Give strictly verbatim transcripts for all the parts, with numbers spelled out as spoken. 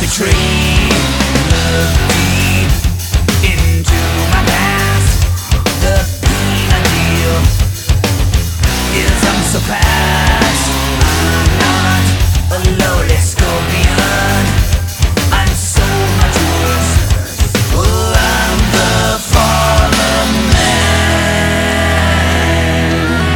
tree. Look deep into my past. The peanut deal is unsurpassed. I'm not a lowly scorpion. I'm so much worse. Oh, I'm the fallen man.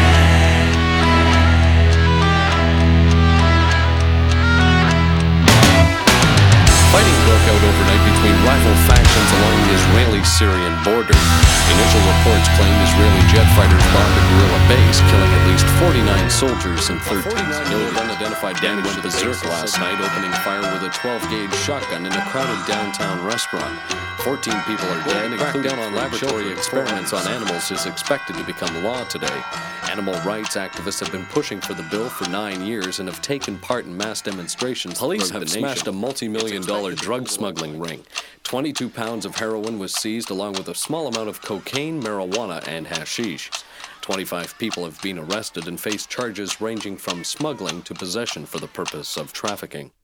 Fighting broke out overnight between rival factions along the Israeli-Syrian border. Initial reports claimed Israeli jet fighters bombed a guerrilla base, killing at least forty-nine soldiers and thirteen civilians. Unidentified gang went berserk last night, opening fire with a twelve gauge shotgun in a crowded downtown restaurant. fourteen people are dead. A crackdown on laboratory experiments on animals is expected to become law today. Animal rights activists have been pushing for the bill for nine years and have taken part in mass demonstrations. Police have smashed a multi-million dollar drug smuggling ring. twenty-two pounds of heroin was seized along with a small amount of cocaine, marijuana, and hashish. twenty-five people have been arrested and face charges ranging from smuggling to possession for the purpose of trafficking.